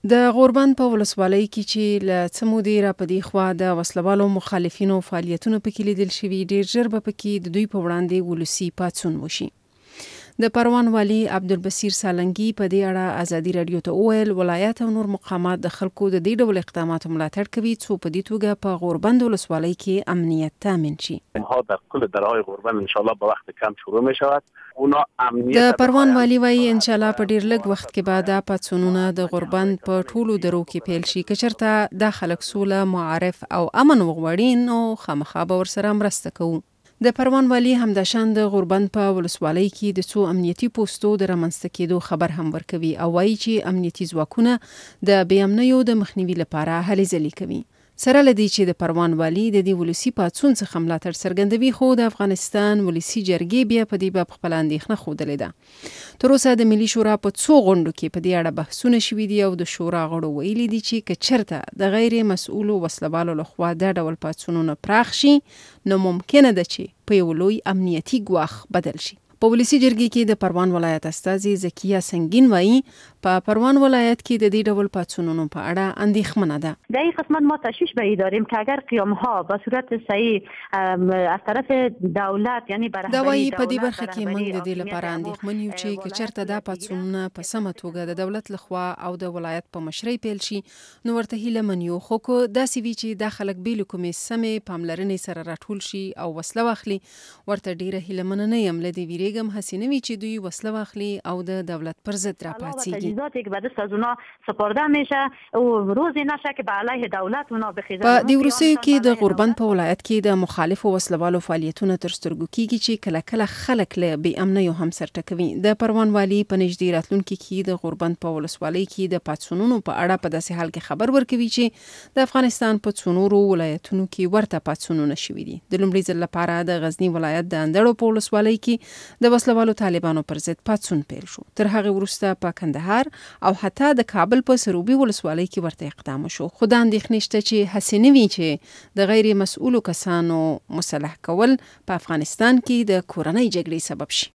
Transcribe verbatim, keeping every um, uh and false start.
د غوربند په ولسوالۍ کې چې له څه مودې را په دې خوا د وسلوالو مخالفینو فعالیتونو پکې لیدل شوي، ډېر ژر به پکې د دوی په وړاندې ولسي پاڅون وشي. د پروان والي عبدالبصیر سالنګي په دې اړه ازادي راډیو ته وویل ولایت او نور مقامات د خلکو د دې ډول اقداماتو ملاتړ کوي څو په دې توګه په غوربند ولسوالۍ کې امنیت تامین شي. ها در کل درهای غوربند ان شاء الله به وقت کم شروع می شود. اونا امنیت د پروان والی وایي ان شاء الله په ډیر لږ وخت کې به دا پاڅونونه د غوربند په ټولو درو کې پیل شي. که چېرته دا خلک سوله، معارف او امن وغواړي نو خامخا به ورسره مرسته کوو. د پروان والی همداشان د غوربند په ولسوالۍ کې د څو امنیتي پوسټو د رامنځته کېدو خبر هم ورکوي او وایي چې امنیتي ځواکونه د بې امنیو د مخنیوي لپاره هلې ځلې کوي. سره له دې چې د پروان والی د دې ولسي پاڅون څخه ملاتړ څرګندوي، خو د افغانستان ولسي جرګې بیا په دې باب خپله اندېښنه ښودلې ده. تر اوسه د ملي شورا په څو غونډو کې په دې اړه بحثونه شوي دي او د شورا غړو ویلي دي چې که چېرته د غیر مسؤلو وسلوالو لخوا دا ډول پاڅونونه پراخ شي نو ممکنه ده چې په یو لوی امنیتي ګواښ بدل شي. په ولسي جرګې کې د پروان ولایت استازي زکیه سنگین وایي په پروان ولایت کې د دې ډول پاڅونونو په اړه اندېښمنه ده. در این قسمت ما تشویش به داریم که اگر قیامها به صورت صحیح از طرف دولت یعنی برابری دا وایي په دې برخه کې موږ د دې لپاره اندېښمن یو چې که چېرته دا پاڅونونه په سمه توګه د دولت لخوا او د ولایت په مشرۍ پیل شي نو ورته هیله من یو، خو که داسې وي چې دا خلک بې له کومې سمې پاملرنې سره راټول شي او وسله واخلي، ورته ډېره هیله منه نه یم. له دې ویرېږم هسې نه وي چې دوی وسله واخلي او د دولت پر ضد راپاڅېږي. تجهیزاتی که به دست از اونا سپرده میشه او روزی نشه که به علیه دولت اونا بخیزه. په دې وروستیو کې د غوربند په ولایت کې د مخالفو وسلوالو فعالیتونه تر سترګو کېږي چې کله کله خلک له بې امنیو هم سر ټکوي. د پروان والي په نږدې راتلونکي کې د غوربند په ولسوالۍ کې د پاڅونونو په اړه په داسې حال کې خبر ورکوي چې د افغانستان په څو نورو ولایتونو کې ورته پاڅونونه شوي دي. د لومړي ځل لپاره د غزني ولایت د اندړو په ولسوالۍ کې د وسلوالو طالبانو پر ضد پاڅون پیل شو. تر هغې وروسته په کندهار او حتی د کابل په سروبي ولسوالۍ کې ورته اقدام وشو. خو دا اندېښنې شته چې هسې نه وي چې د غیر مسؤلو کسانو مسلح کول په افغانستان کې د کورنۍ جګړې سبب شي.